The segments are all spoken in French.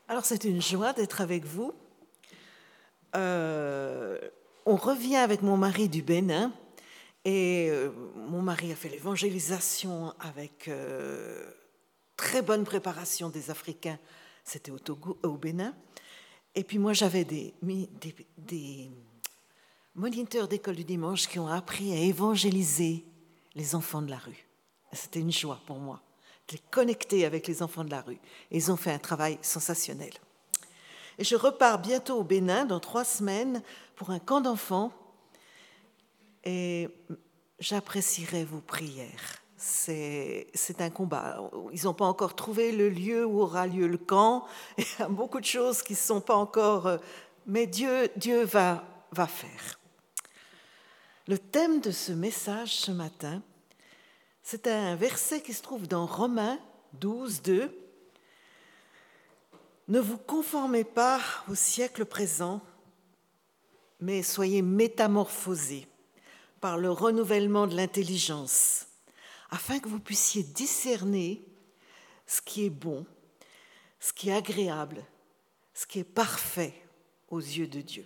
Alors c'est une joie d'être avec vous. On revient avec mon mari du Bénin et mon mari a fait l'évangélisation avec très bonne préparation des Africains. C'était au Togo, au Bénin. Et puis moi j'avais des moniteurs d'école du dimanche qui ont appris à évangéliser les enfants de la rue. C'était une joie pour moi de les connecter avec les enfants de la rue. Et ils ont fait un travail sensationnel. Et je repars bientôt au Bénin, dans 3 semaines, pour un camp d'enfants. Et j'apprécierai vos prières. C'est un combat. Ils n'ont pas encore trouvé le lieu où aura lieu le camp. Il y a beaucoup de choses qui ne sont pas encore... Mais Dieu va faire. Le thème de ce message ce matin, c'est un verset qui se trouve dans Romains 12, 2. Ne vous conformez pas au siècle présent, mais soyez métamorphosés par le renouvellement de l'intelligence, afin que vous puissiez discerner ce qui est bon, ce qui est agréable, ce qui est parfait aux yeux de Dieu.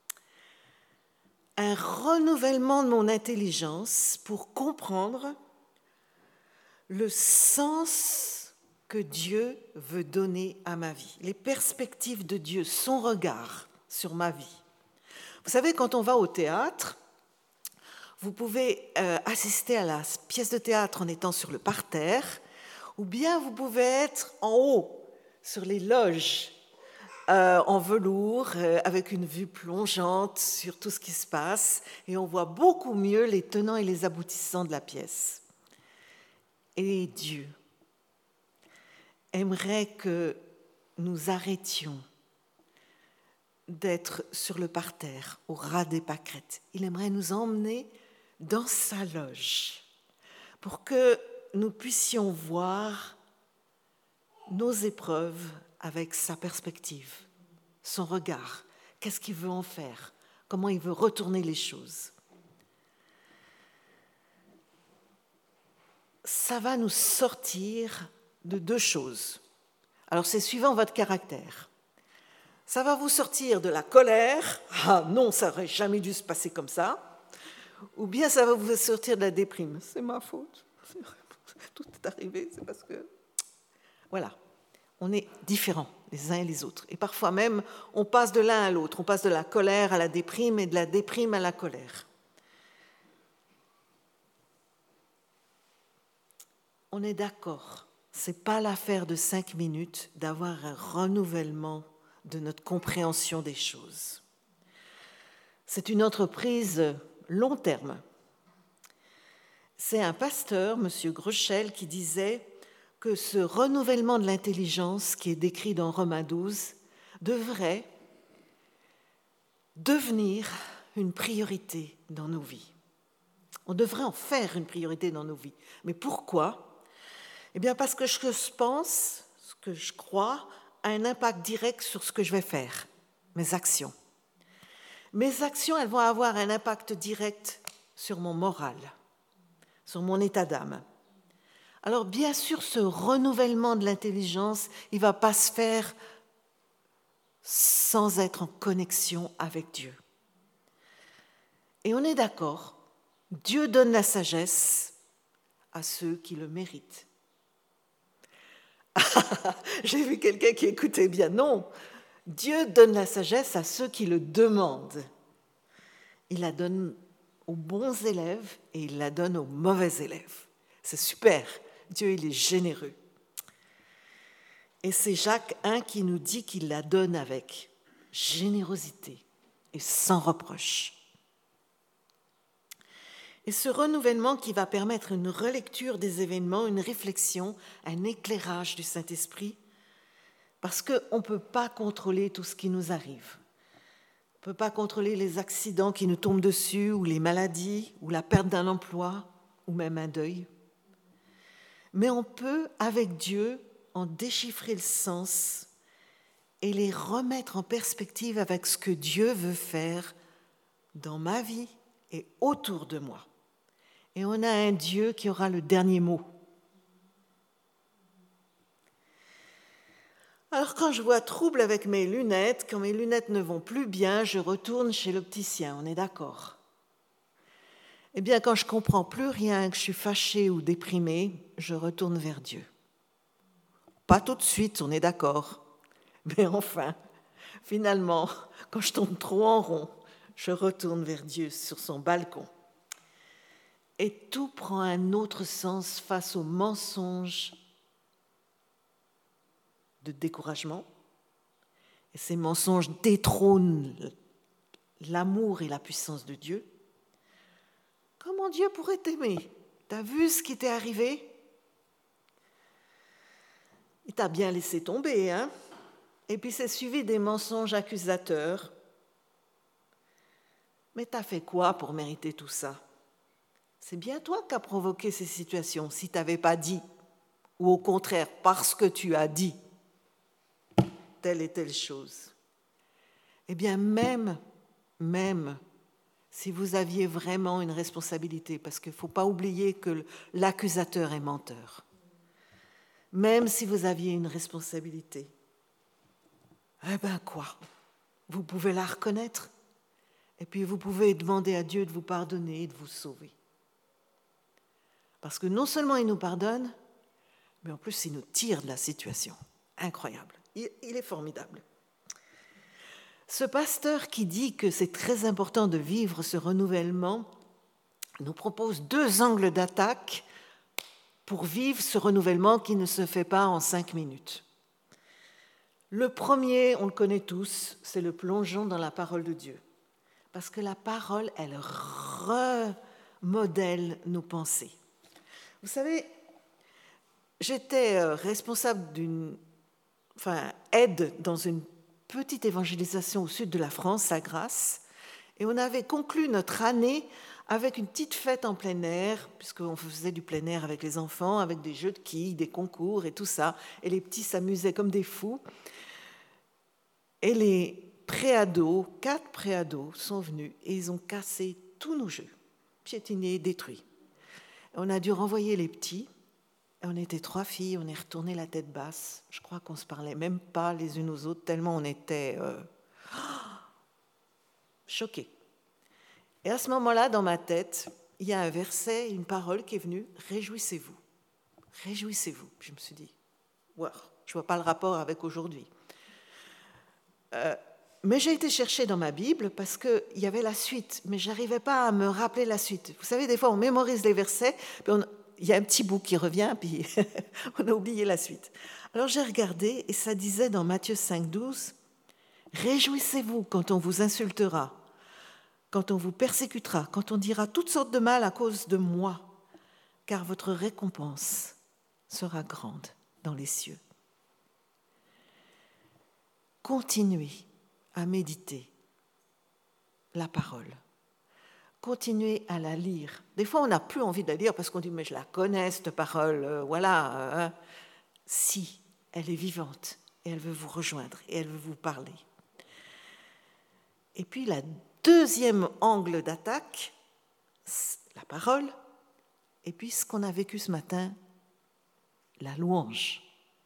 Un renouvellement de mon intelligence pour comprendre le sens que Dieu veut donner à ma vie, les perspectives de Dieu, son regard sur ma vie. Vous savez, quand on va au théâtre, vous pouvez assister à la pièce de théâtre en étant sur le parterre, ou bien vous pouvez être en haut, sur les loges, en velours, avec une vue plongeante sur tout ce qui se passe, et on voit beaucoup mieux les tenants et les aboutissants de la pièce. Et Dieu aimerait que nous arrêtions d'être sur le parterre, au ras des pâquerettes. Il aimerait nous emmener dans sa loge pour que nous puissions voir nos épreuves avec sa perspective, son regard. Qu'est-ce qu'il veut en faire? Comment il veut retourner les choses? Ça va nous sortir de 2 choses. Alors, c'est suivant votre caractère. Ça va vous sortir de la colère. Ah non, ça n'aurait jamais dû se passer comme ça. Ou bien ça va vous sortir de la déprime. C'est ma faute. Tout est arrivé, c'est parce que... Voilà, on est différents les uns et les autres. Et parfois même, on passe de l'un à l'autre. On passe de la colère à la déprime et de la déprime à la colère. On est d'accord, ce n'est pas l'affaire de 5 minutes d'avoir un renouvellement de notre compréhension des choses. C'est une entreprise long terme. C'est un pasteur, M. Groeschel, qui disait que ce renouvellement de l'intelligence qui est décrit dans Romains 12 devrait devenir une priorité dans nos vies. On devrait en faire une priorité dans nos vies. Mais pourquoi ? Eh bien, parce que ce que je pense, ce que je crois, a un impact direct sur ce que je vais faire, mes actions. Mes actions, elles vont avoir un impact direct sur mon moral, sur mon état d'âme. Alors, bien sûr, ce renouvellement de l'intelligence, il ne va pas se faire sans être en connexion avec Dieu. Et on est d'accord, Dieu donne la sagesse à ceux qui le méritent. J'ai vu quelqu'un qui écoutait bien. Non, Dieu donne la sagesse à ceux qui le demandent. Il la donne aux bons élèves et il la donne aux mauvais élèves. C'est super. Dieu, il est généreux. Et c'est Jacques 1 qui nous dit qu'il la donne avec générosité et sans reproche. Et ce renouvellement qui va permettre une relecture des événements, une réflexion, un éclairage du Saint-Esprit, parce qu'on ne peut pas contrôler tout ce qui nous arrive. On ne peut pas contrôler les accidents qui nous tombent dessus, ou les maladies, ou la perte d'un emploi, ou même un deuil. Mais on peut, avec Dieu, en déchiffrer le sens et les remettre en perspective avec ce que Dieu veut faire dans ma vie et autour de moi. Et on a un Dieu qui aura le dernier mot. Alors quand je vois trouble avec mes lunettes, quand mes lunettes ne vont plus bien, je retourne chez l'opticien, on est d'accord. Eh bien, quand je ne comprends plus rien, que je suis fâchée ou déprimée, je retourne vers Dieu. Pas tout de suite, on est d'accord. Mais enfin, finalement, quand je tourne trop en rond, je retourne vers Dieu sur son balcon. Et tout prend un autre sens face aux mensonges de découragement. Et ces mensonges détrônent l'amour et la puissance de Dieu. Comment Dieu pourrait t'aimer? T'as vu ce qui t'est arrivé? Il t'a bien laissé tomber, hein? Et puis c'est suivi des mensonges accusateurs. Mais t'as fait quoi pour mériter tout ça? C'est bien toi qui as provoqué ces situations, si tu n'avais pas dit, ou au contraire, parce que tu as dit telle et telle chose. Eh bien, même si vous aviez vraiment une responsabilité, parce qu'il ne faut pas oublier que l'accusateur est menteur, même si vous aviez une responsabilité, eh bien quoi? Vous pouvez la reconnaître, et puis vous pouvez demander à Dieu de vous pardonner et de vous sauver. Parce que non seulement il nous pardonne, mais en plus il nous tire de la situation. Incroyable. Il est formidable. Ce pasteur qui dit que c'est très important de vivre ce renouvellement nous propose 2 angles d'attaque pour vivre ce renouvellement qui ne se fait pas en 5 minutes. Le premier, on le connaît tous, c'est le plongeon dans la parole de Dieu. Parce que la parole, elle remodèle nos pensées. Vous savez, j'étais responsable aide dans une petite évangélisation au sud de la France, à Grasse, et on avait conclu notre année avec une petite fête en plein air, puisqu'on faisait du plein air avec les enfants, avec des jeux de quilles, des concours et tout ça, et les petits s'amusaient comme des fous. Et les préados, 4 préados sont venus et ils ont cassé tous nos jeux, piétinés, détruits. On a dû renvoyer les petits. On était 3 filles, on est retourné la tête basse. Je crois qu'on ne se parlait même pas les unes aux autres, tellement on était choqués. Et à ce moment-là, dans ma tête, il y a un verset, une parole qui est venue, « Réjouissez-vous, réjouissez-vous ». Je me suis dit, wow, je ne vois pas le rapport avec aujourd'hui. Mais j'ai été chercher dans ma Bible parce qu'il y avait la suite, mais je n'arrivais pas à me rappeler la suite. Vous savez, des fois, on mémorise les versets, puis il y a un petit bout qui revient, puis on a oublié la suite. Alors j'ai regardé, et ça disait dans Matthieu 5,12, « Réjouissez-vous quand on vous insultera, quand on vous persécutera, quand on dira toutes sortes de mal à cause de moi, car votre récompense sera grande dans les cieux. » Continuez à méditer la parole. Continuez à la lire. Des fois, on n'a plus envie de la lire parce qu'on dit « mais je la connais, cette parole, voilà. » Si, elle est vivante et elle veut vous rejoindre et elle veut vous parler. Et puis, la deuxième angle d'attaque, la parole, et puis ce qu'on a vécu ce matin, la louange.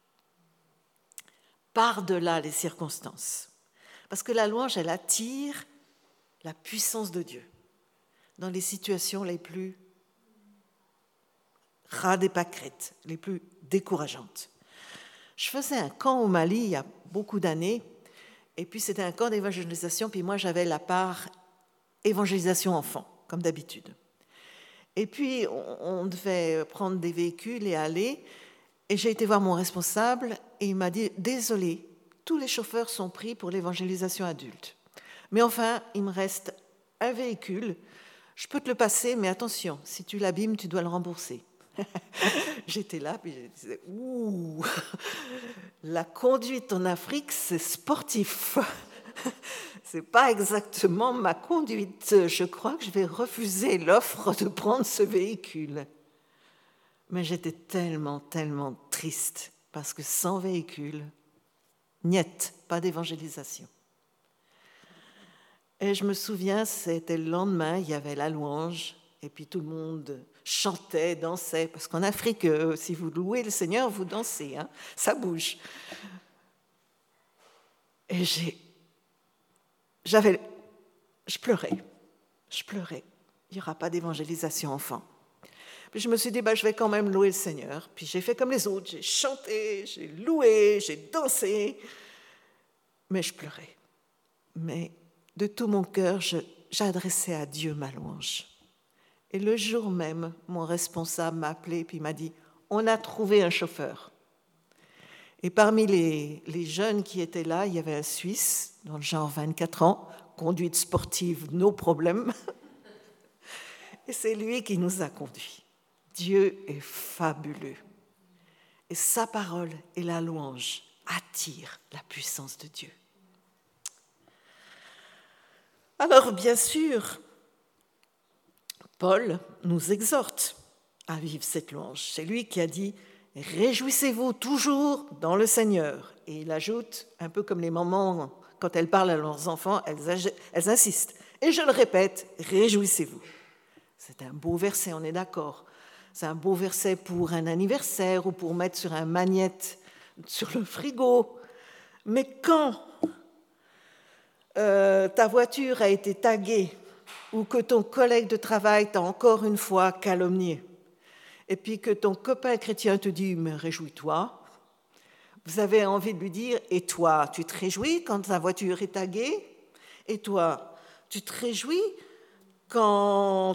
Par-delà les circonstances. Parce que la louange, elle attire la puissance de Dieu dans les situations les plus rades et pâquerettes, les plus décourageantes. Je faisais un camp au Mali il y a beaucoup d'années, et puis c'était un camp d'évangélisation, puis moi j'avais la part évangélisation enfant, comme d'habitude. Et puis on devait prendre des véhicules et aller, et j'ai été voir mon responsable, et il m'a dit « Désolé, tous les chauffeurs sont pris pour l'évangélisation adulte. Mais enfin, il me reste un véhicule, je peux te le passer, mais attention, si tu l'abîmes, tu dois le rembourser. » J'étais là, puis je disais « Ouh, la conduite en Afrique, c'est sportif. C'est pas exactement ma conduite. Je crois que je vais refuser l'offre de prendre ce véhicule. » Mais j'étais tellement triste, parce que sans véhicule, niet, pas d'évangélisation. Et je me souviens, c'était le lendemain, il y avait la louange, et puis tout le monde chantait, dansait, parce qu'en Afrique, si vous louez le Seigneur, vous dansez, hein, ça bouge. Et je pleurais. Il n'y aura pas d'évangélisation enfant. Puis je me suis dit, je vais quand même louer le Seigneur. Puis j'ai fait comme les autres, j'ai chanté, j'ai loué, j'ai dansé. Mais je pleurais. Mais de tout mon cœur, j'adressais à Dieu ma louange. Et le jour même, mon responsable m'a appelé puis m'a dit, on a trouvé un chauffeur. Et parmi les jeunes qui étaient là, il y avait un Suisse, dans le genre 24 ans, conduite sportive, nos problèmes. Et c'est lui qui nous a conduits. Dieu est fabuleux. Et sa parole et la louange attirent la puissance de Dieu. Alors, bien sûr, Paul nous exhorte à vivre cette louange. C'est lui qui a dit « Réjouissez-vous toujours dans le Seigneur ». Et il ajoute, un peu comme les mamans, quand elles parlent à leurs enfants, elles insistent. Et je le répète, réjouissez-vous. C'est un beau verset, on est d'accord. C'est un beau verset pour un anniversaire ou pour mettre sur un magnète sur le frigo. Mais quand ta voiture a été taguée ou que ton collègue de travail t'a encore une fois calomnié et puis que ton copain chrétien te dit « mais réjouis-toi », vous avez envie de lui dire « et toi, tu te réjouis quand ta voiture est taguée ? Et toi, tu te réjouis quand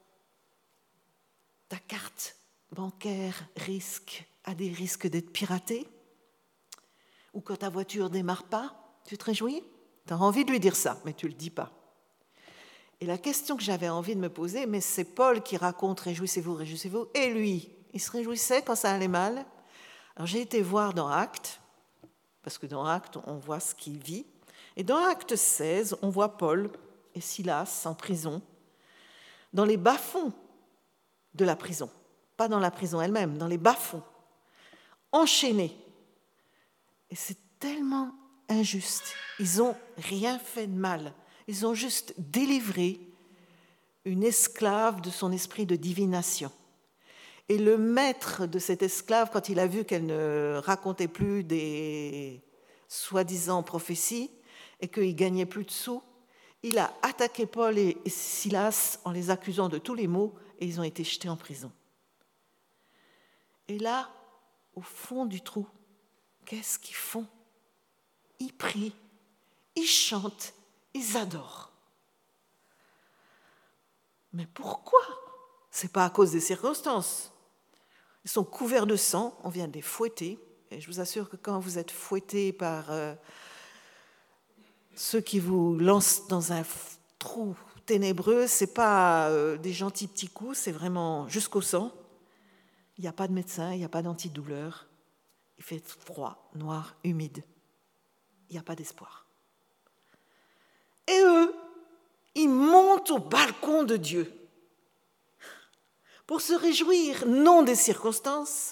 ta carte bancaire a des risques d'être piratée ? Ou quand ta voiture ne démarre pas, tu te réjouis ? Tu as envie de lui dire ça, mais tu ne le dis pas. Et la question que j'avais envie de me poser, mais c'est Paul qui raconte « réjouissez-vous, réjouissez-vous », et lui, il se réjouissait quand ça allait mal. Alors j'ai été voir dans Actes, parce que dans Actes, on voit ce qu'il vit. Et dans Actes 16, on voit Paul et Silas en prison, dans les bas-fonds de la prison. Pas dans la prison elle-même, dans les bas-fonds, enchaînés. Et c'est tellement injuste. Ils n'ont rien fait de mal. Ils ont juste délivré une esclave de son esprit de divination. Et le maître de cette esclave, quand il a vu qu'elle ne racontait plus des soi-disant prophéties et qu'il ne gagnait plus de sous, il a attaqué Paul et Silas en les accusant de tous les maux et ils ont été jetés en prison. Et là, au fond du trou, qu'est-ce qu'ils font ? Ils prient, ils chantent, ils adorent. Mais pourquoi ? Ce n'est pas à cause des circonstances. Ils sont couverts de sang, on vient de les fouetter. Et je vous assure que quand vous êtes fouettés par ceux qui vous lancent dans un trou ténébreux, ce n'est pas des gentils petits coups, c'est vraiment jusqu'au sang. Il n'y a pas de médecin, il n'y a pas d'antidouleur. Il fait froid, noir, humide. Il n'y a pas d'espoir. Et eux, ils montent au balcon de Dieu pour se réjouir, non des circonstances,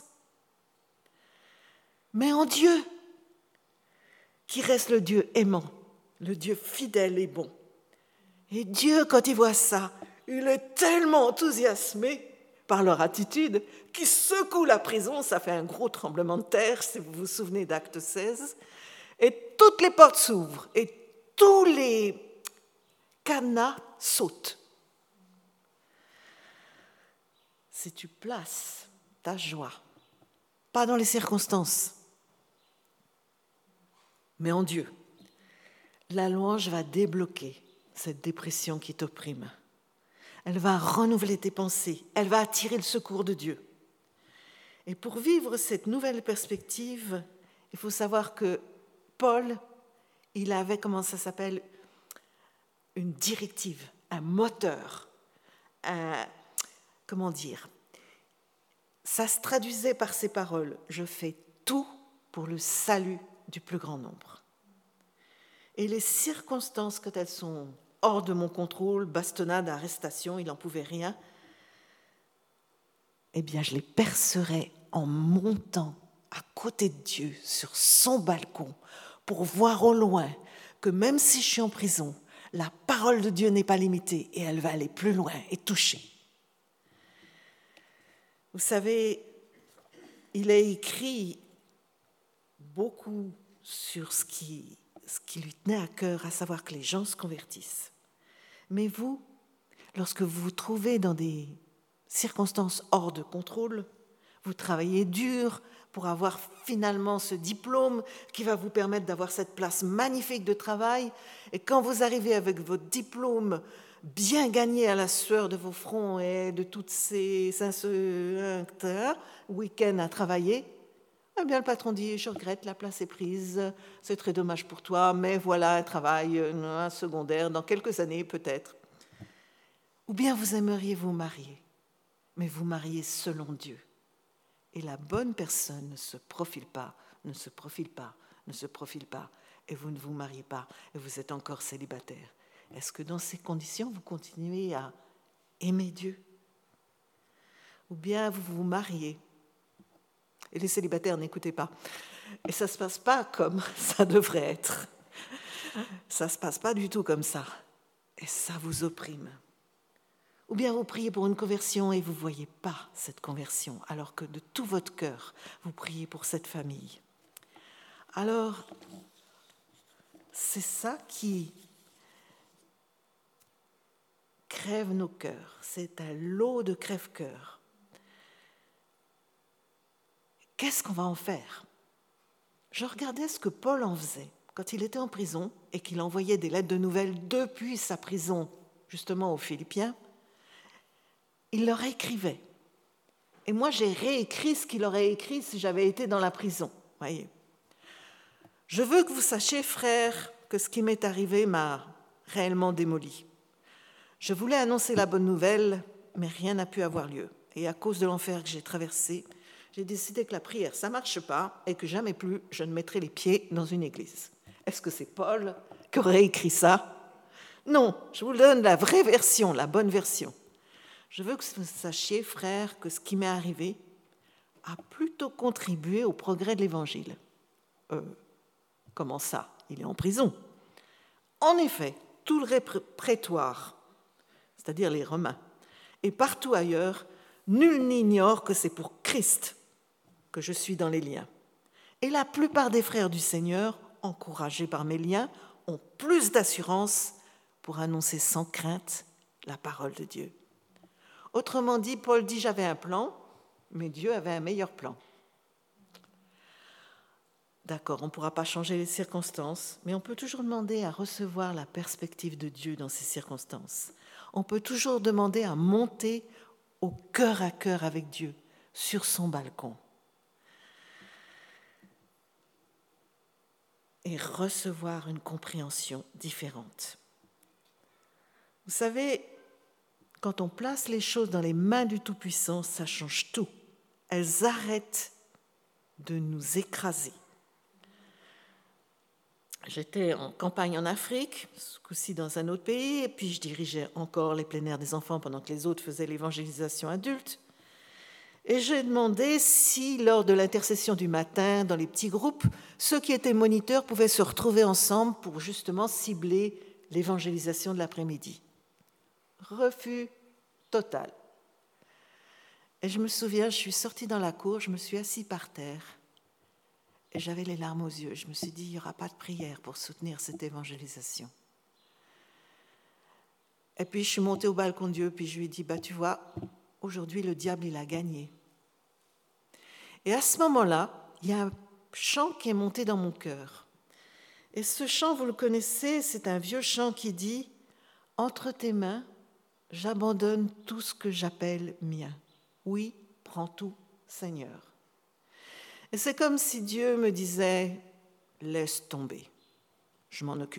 mais en Dieu, qui reste le Dieu aimant, le Dieu fidèle et bon. Et Dieu, quand il voit ça, il est tellement enthousiasmé par leur attitude qu'il secoue la prison, ça fait un gros tremblement de terre, si vous vous souvenez d'Acte 16, et toutes les portes s'ouvrent, et tous les cadenas sautent. Si tu places ta joie, pas dans les circonstances, mais en Dieu, la louange va débloquer cette dépression qui t'opprime. Elle va renouveler tes pensées, elle va attirer le secours de Dieu. Et pour vivre cette nouvelle perspective, il faut savoir que Paul, il avait, une directive, un moteur, ça se traduisait par ces paroles, je fais tout pour le salut du plus grand nombre. Et les circonstances, quand elles sont hors de mon contrôle, bastonnade, arrestation, il n'en pouvait rien, eh bien je les percerai en montant à côté de Dieu sur son balcon pour voir au loin que même si je suis en prison, la parole de Dieu n'est pas limitée et elle va aller plus loin et toucher. Vous savez, il est écrit beaucoup sur ce qui ce qui lui tenait à cœur, à savoir que les gens se convertissent. Mais vous, lorsque vous vous trouvez dans des circonstances hors de contrôle, vous travaillez dur pour avoir finalement ce diplôme qui va vous permettre d'avoir cette place magnifique de travail. Et quand vous arrivez avec votre diplôme bien gagné à la sueur de vos fronts et de toutes ces week-ends à travailler, eh bien le patron dit « Je regrette, la place est prise, c'est très dommage pour toi, mais voilà un travail un secondaire, dans quelques années peut-être. » Ou bien vous aimeriez vous marier, mais vous mariez selon Dieu. Et la bonne personne ne se profile pas, ne se profile pas, ne se profile pas, et vous ne vous mariez pas, et vous êtes encore célibataire. Est-ce que dans ces conditions, vous continuez à aimer Dieu? Ou bien vous vous mariez? Et les célibataires, n'écoutez pas. Et ça ne se passe pas comme ça devrait être. Ça ne se passe pas du tout comme ça. Et ça vous opprime. Ou bien vous priez pour une conversion et vous ne voyez pas cette conversion, alors que de tout votre cœur, vous priez pour cette famille. Alors, c'est ça qui crève nos cœurs. C'est un lot de crève-cœur. Qu'est-ce qu'on va en faire? Je regardais ce que Paul en faisait quand il était en prison et qu'il envoyait des lettres de nouvelles depuis sa prison, justement aux Philippiens. Il leur écrivait. Et moi, j'ai réécrit ce qu'il aurait écrit si j'avais été dans la prison. Voyez. Je veux que vous sachiez, frères, que ce qui m'est arrivé m'a réellement démoli. Je voulais annoncer la bonne nouvelle, mais rien n'a pu avoir lieu. Et à cause de l'enfer que j'ai traversé, j'ai décidé que la prière, ça ne marche pas et que jamais plus je ne mettrai les pieds dans une église. Est-ce que c'est Paul qui aurait écrit ça? Non, je vous donne la vraie version, la bonne version. Je veux que vous sachiez, frères, que ce qui m'est arrivé a plutôt contribué au progrès de l'Évangile. Comment ça? Il est en prison. En effet, tout le prétoire, c'est-à-dire les Romains, et partout ailleurs, nul n'ignore que c'est pour Christ que je suis dans les liens. Et la plupart des frères du Seigneur, encouragés par mes liens, ont plus d'assurance pour annoncer sans crainte la parole de Dieu. Autrement dit, Paul dit « j'avais un plan, mais Dieu avait un meilleur plan ». D'accord, on ne pourra pas changer les circonstances, mais on peut toujours demander à recevoir la perspective de Dieu dans ces circonstances. On peut toujours demander à monter au cœur à cœur avec Dieu, sur son balcon. Et recevoir une compréhension différente. Vous savez, quand on place les choses dans les mains du Tout-Puissant, ça change tout. Elles arrêtent de nous écraser. J'étais en campagne en Afrique, ce coup-ci dans un autre pays, et puis je dirigeais encore les plénières des enfants pendant que les autres faisaient l'évangélisation adulte. Et j'ai demandé si, lors de l'intercession du matin, dans les petits groupes, ceux qui étaient moniteurs pouvaient se retrouver ensemble pour justement cibler l'évangélisation de l'après-midi. Refus total. Et je me souviens, je suis sortie dans la cour, je me suis assise par terre et j'avais les larmes aux yeux. Je me suis dit, il n'y aura pas de prière pour soutenir cette évangélisation. Et puis je suis montée au balcon de Dieu, puis je lui ai dit, tu vois, aujourd'hui le diable il a gagné. Et à ce moment-là, il y a un chant qui est monté dans mon cœur. Et ce chant, vous le connaissez, c'est un vieux chant qui dit « Entre tes mains, j'abandonne tout ce que j'appelle mien. Oui, prends tout, Seigneur. » Et c'est comme si Dieu me disait « Laisse tomber, je m'en occupe. »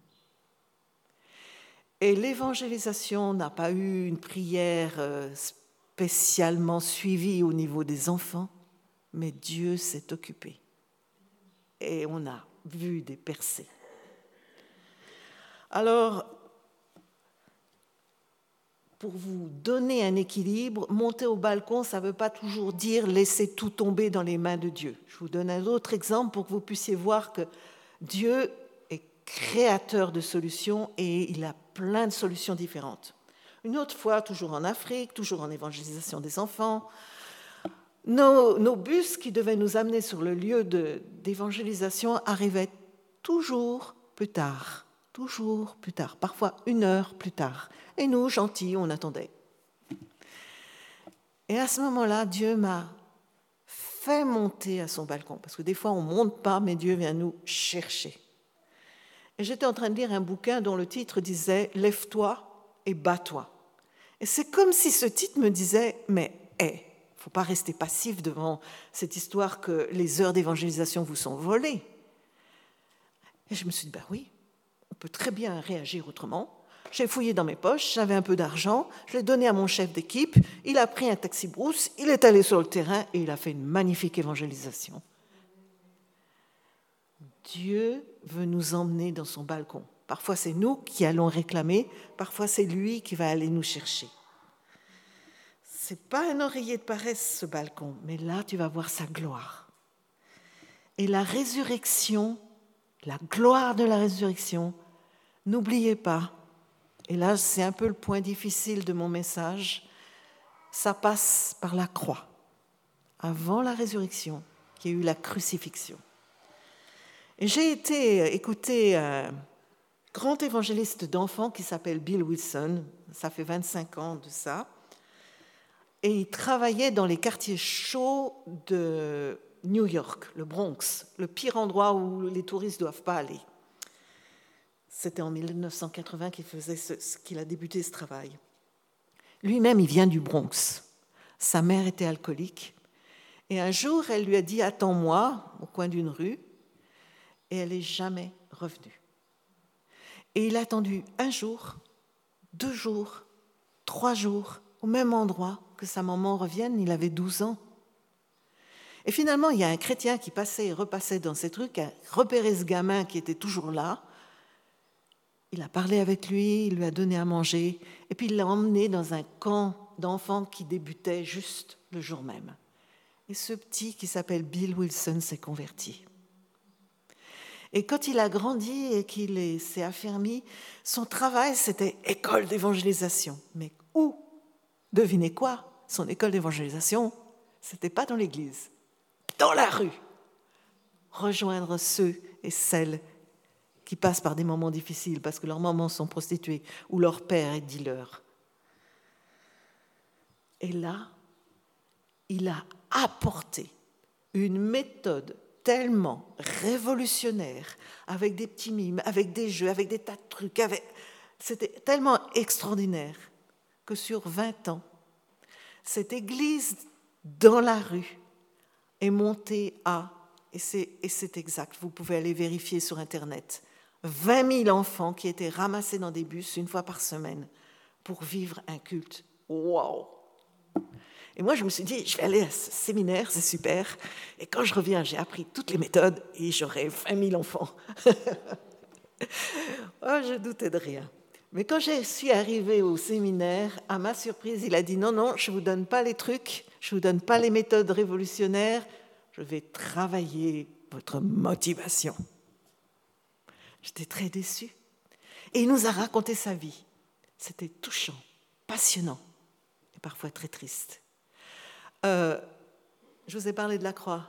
Et l'évangélisation n'a pas eu une prière spécialement suivie au niveau des enfants, mais Dieu s'est occupé. Et on a vu des percées. Alors, pour vous donner un équilibre, monter au balcon, ça ne veut pas toujours dire laisser tout tomber dans les mains de Dieu. Je vous donne un autre exemple pour que vous puissiez voir que Dieu est créateur de solutions et il a plein de solutions différentes. Une autre fois, toujours en Afrique, toujours en évangélisation des enfants, nos bus qui devaient nous amener sur le lieu d'évangélisation arrivaient toujours plus tard, parfois 1 heure plus tard. Et nous, gentils, on attendait. Et à ce moment-là, Dieu m'a fait monter à son balcon, parce que des fois, on ne monte pas, mais Dieu vient nous chercher. Et j'étais en train de lire un bouquin dont le titre disait « Lève-toi et bats-toi ». Et c'est comme si ce titre me disait « Mais, il ne faut pas rester passif devant cette histoire que les heures d'évangélisation vous sont volées ». Et je me suis dit « Ben oui, on peut très bien réagir autrement ». J'ai fouillé dans mes poches, j'avais un peu d'argent, je l'ai donné à mon chef d'équipe, il a pris un taxi-brousse, il est allé sur le terrain et il a fait une magnifique évangélisation. Dieu veut nous emmener dans son balcon. Parfois c'est nous qui allons réclamer, parfois c'est lui qui va aller nous chercher. Ce n'est pas un oreiller de paresse ce balcon, mais là tu vas voir sa gloire. Et la résurrection, la gloire de la résurrection, n'oubliez pas, et là, c'est un peu le point difficile de mon message, ça passe par la croix. Avant la résurrection, il y a eu la crucifixion. Et j'ai été écouter un grand évangéliste d'enfants qui s'appelle Bill Wilson, ça fait 25 ans de ça, et il travaillait dans les quartiers chauds de New York, le Bronx, le pire endroit où les touristes ne doivent pas aller. C'était en 1980 qu'il a débuté ce travail. Lui-même, il vient du Bronx. Sa mère était alcoolique. Et un jour, elle lui a dit « Attends-moi » au coin d'une rue. Et elle n'est jamais revenue. Et il a attendu 1 jour, 2 jours, 3 jours, au même endroit que sa maman revienne. Il avait 12 ans. Et finalement, il y a un chrétien qui passait et repassait dans cette rue, qui a repéré ce gamin qui était toujours là. Il a parlé avec lui, il lui a donné à manger, et puis il l'a emmené dans un camp d'enfants qui débutait juste le jour même. Et ce petit qui s'appelle Bill Wilson s'est converti. Et quand il a grandi et qu'il s'est affermi, son travail, c'était école d'évangélisation. Mais où? Devinez quoi? Son école d'évangélisation, c'était pas dans l'église, dans la rue. Rejoindre ceux et celles qui passent par des moments difficiles parce que leurs mamans sont prostituées ou leur père est dealer. Et là, il a apporté une méthode tellement révolutionnaire, avec des petits mimes, avec des jeux, avec des tas de trucs. C'était tellement extraordinaire que sur 20 ans, cette église dans la rue est montée à, et c'est exact, vous pouvez aller vérifier sur Internet, 20 000 enfants qui étaient ramassés dans des bus 1 fois par semaine pour vivre un culte. Waouh! Et moi, je me suis dit, je vais aller à ce séminaire, c'est super. Et quand je reviens, j'ai appris toutes les méthodes et j'aurai 20 000 enfants. Oh, je doutais de rien. Mais quand je suis arrivée au séminaire, à ma surprise, il a dit, non, je ne vous donne pas les trucs, je ne vous donne pas les méthodes révolutionnaires, je vais travailler votre motivation. J'étais très déçue. Et il nous a raconté sa vie. C'était touchant, passionnant et parfois très triste. Je vous ai parlé de la croix.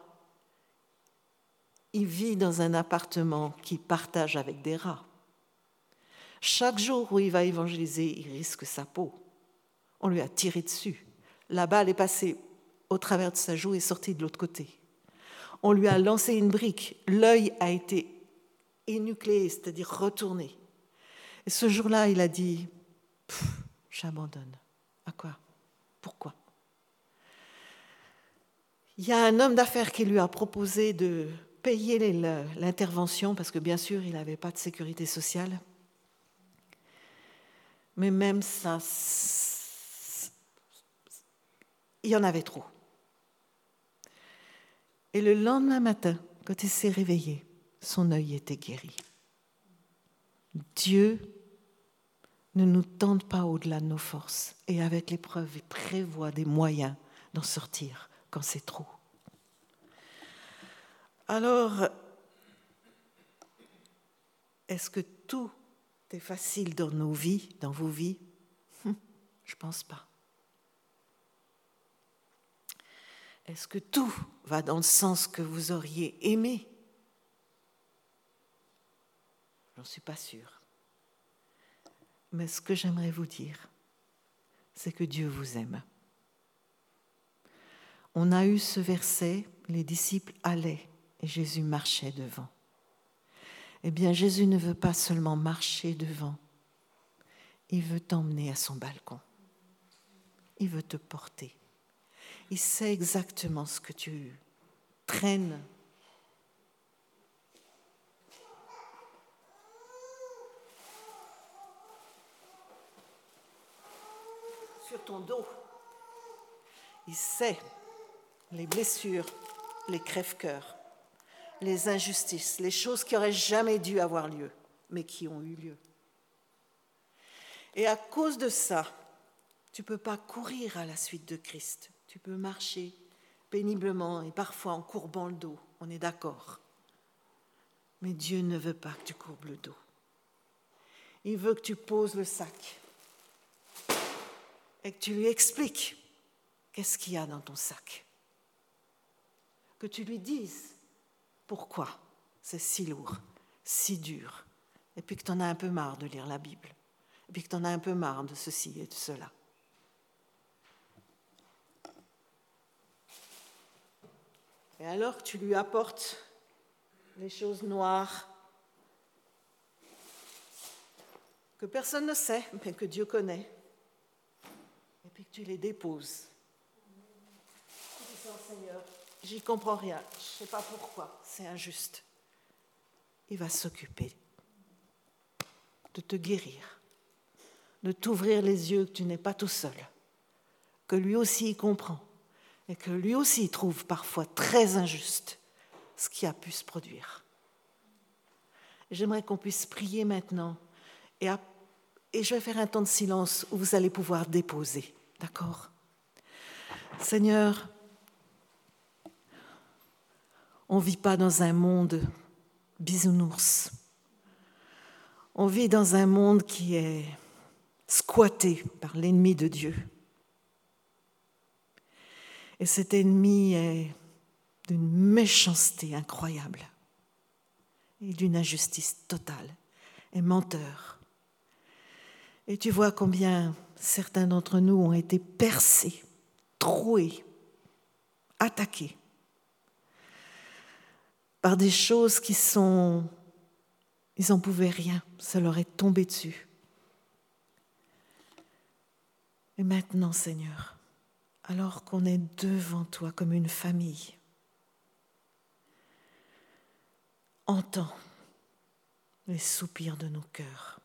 Il vit dans un appartement qu'il partage avec des rats. Chaque jour où il va évangéliser, il risque sa peau. On lui a tiré dessus. La balle est passée au travers de sa joue et sortie de l'autre côté. On lui a lancé une brique. L'œil a été énucléé, c'est-à-dire retourné. Et ce jour-là, il a dit « J'abandonne. À quoi? Pourquoi ?» Il y a un homme d'affaires qui lui a proposé de payer l'intervention parce que, bien sûr, il n'avait pas de sécurité sociale. Mais même ça, il y en avait trop. Et le lendemain matin, quand il s'est réveillé, son œil était guéri. Dieu ne nous tente pas au-delà de nos forces. Et avec l'épreuve, il prévoit des moyens d'en sortir quand c'est trop. Alors, est-ce que tout est facile dans nos vies, dans vos vies? Je ne pense pas. Est-ce que tout va dans le sens que vous auriez aimé? J'en suis pas sûre. Mais ce que j'aimerais vous dire, c'est que Dieu vous aime. On a eu ce verset, les disciples allaient et Jésus marchait devant. Eh bien, Jésus ne veut pas seulement marcher devant, il veut t'emmener à son balcon. Il veut te porter. Il sait exactement ce que tu traînes. Sur ton dos. Il sait les blessures, les crève-cœurs, les injustices, les choses qui n'auraient jamais dû avoir lieu, mais qui ont eu lieu. Et à cause de ça, tu ne peux pas courir à la suite de Christ. Tu peux marcher péniblement et parfois en courbant le dos, on est d'accord. Mais Dieu ne veut pas que tu courbes le dos. Il veut que tu poses le sac et que tu lui expliques qu'est-ce qu'il y a dans ton sac. Que tu lui dises pourquoi c'est si lourd, si dur, et puis que tu en as un peu marre de lire la Bible, et puis que tu en as un peu marre de ceci et de cela. Et alors que tu lui apportes les choses noires que personne ne sait, mais que Dieu connaît, et puis que tu les déposes. Tu dis, Seigneur, j'y comprends rien, je ne sais pas pourquoi, c'est injuste. Il va s'occuper de te guérir, de t'ouvrir les yeux que tu n'es pas tout seul, que lui aussi il comprend et que lui aussi il trouve parfois très injuste ce qui a pu se produire. J'aimerais qu'on puisse prier maintenant et je vais faire un temps de silence où vous allez pouvoir déposer, d'accord ? Seigneur, on ne vit pas dans un monde bisounours. On vit dans un monde qui est squatté par l'ennemi de Dieu. Et cet ennemi est d'une méchanceté incroyable et d'une injustice totale et menteur. Et tu vois combien certains d'entre nous ont été percés, troués, attaqués par des choses qui sont... Ils n'en pouvaient rien, ça leur est tombé dessus. Et maintenant, Seigneur, alors qu'on est devant toi comme une famille, entends les soupirs de nos cœurs.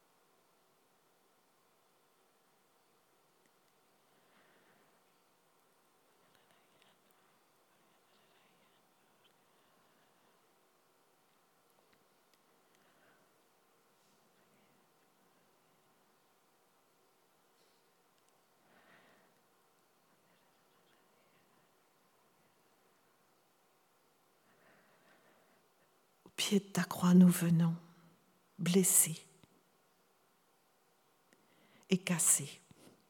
Au pied de ta croix, nous venons, blessés et cassés.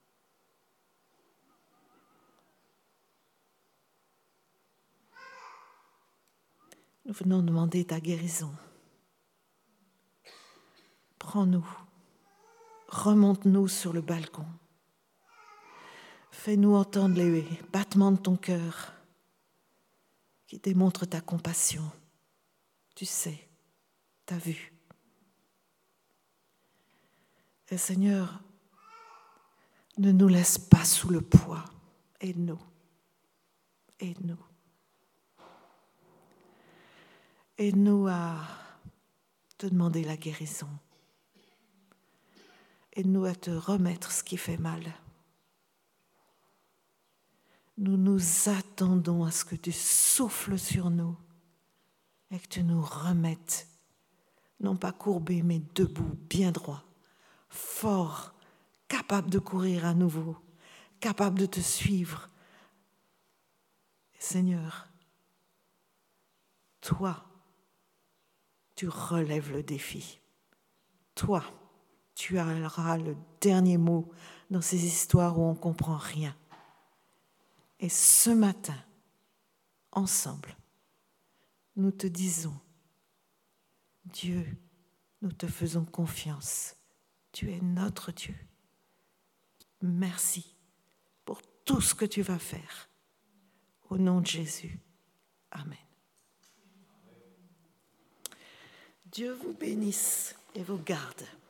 Nous venons demander ta guérison. Prends-nous, remonte-nous sur le balcon. Fais-nous entendre les battements de ton cœur qui démontrent ta compassion. Tu sais, tu as vu. Et Seigneur, ne nous laisse pas sous le poids. Aide-nous. Aide-nous. Aide-nous à te demander la guérison. Aide-nous à te remettre ce qui fait mal. Nous nous attendons à ce que tu souffles sur nous et que tu nous remettes, non pas courbés, mais debout, bien droit, fort, capable de courir à nouveau, capable de te suivre. Seigneur, toi, tu relèves le défi. Toi, tu auras le dernier mot dans ces histoires où on ne comprend rien. Et ce matin, ensemble, nous te disons, Dieu Nous te faisons confiance. Tu es notre Dieu. Merci pour tout ce que tu vas faire. Au nom de Jésus. Amen. Dieu vous bénisse et vous garde.